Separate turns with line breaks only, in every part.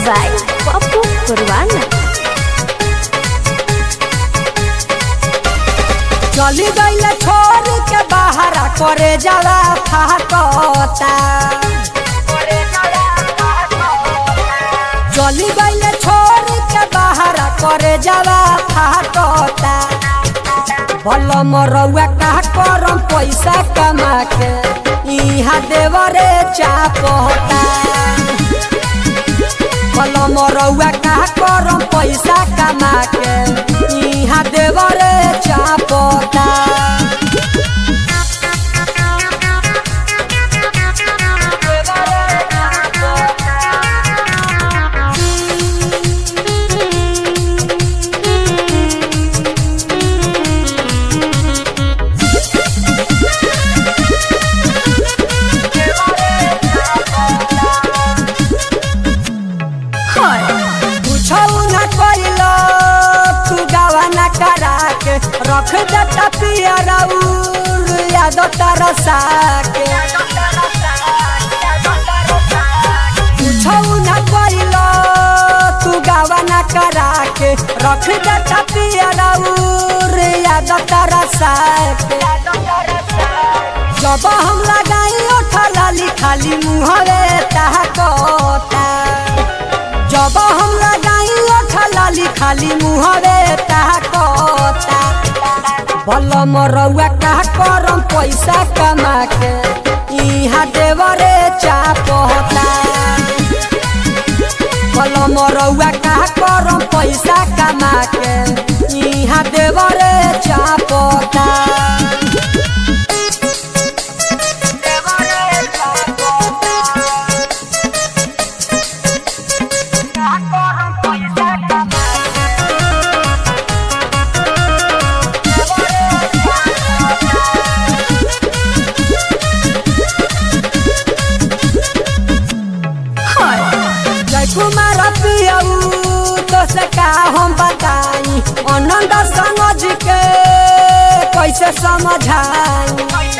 by Papu Purwana.
चली गईले छोड़ के बाहर करे जाला फाटता। चली गईले छोड़ के बाहर करे जाला फाटता। भल मरौआ का करम पैसा कमा के इहाँ देवरे चापता। भल मरौआ का करम पैसा कमा के इहाँ देवरे चापता। रख देता पियरा याद तरसा के पूछऊ न कइलो तू गावा न करा के। रख देता पियरा याद तरसा के। जब हम लगाई ओठा लाली खाली मुहरे ताकता। जब हम लगाई ओठा लाली खाली मुहरे ताकता। भल मरौआ का करम पैसा कमा के इहाँ देवरे चापता। भल मरौआ का करम पैसा कमा के इहाँ देवरे चापता। कुमार पियऊ तो से का हम बताई आनंद समझ के कैसे समझाई।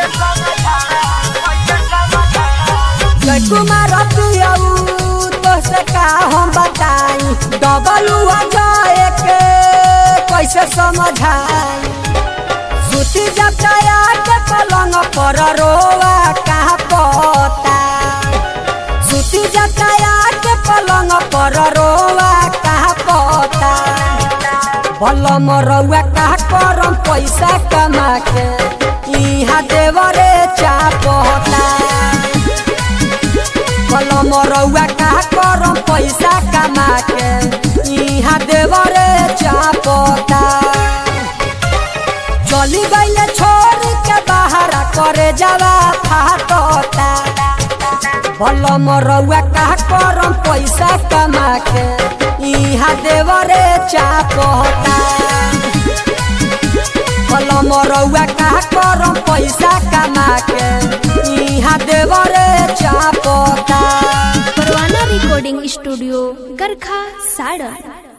कुमार पियऊ तो से का हम बताई डबल जाए के कैसे समझाई। सूती जब दया के पलंग पर रोवा कहाँ पता। सूती जब दया पलंग पर रोवा कहाँ पता। भल मरौआ का करम पैसा कमा के इहाँ देवरे चापता। भल मरौआ का करम पैसा कमा के इहाँ देवरे चापता। चली गईले छोड़ के बाहर करे जावा फाटता। भल मरौआ का करम पैसा कमा के इहाँ देवरे चापता। भल मरौआ का करम पैसा कमा के इहाँ देवरे चापता।
Purwana Recording Studio, Garkha, Saran.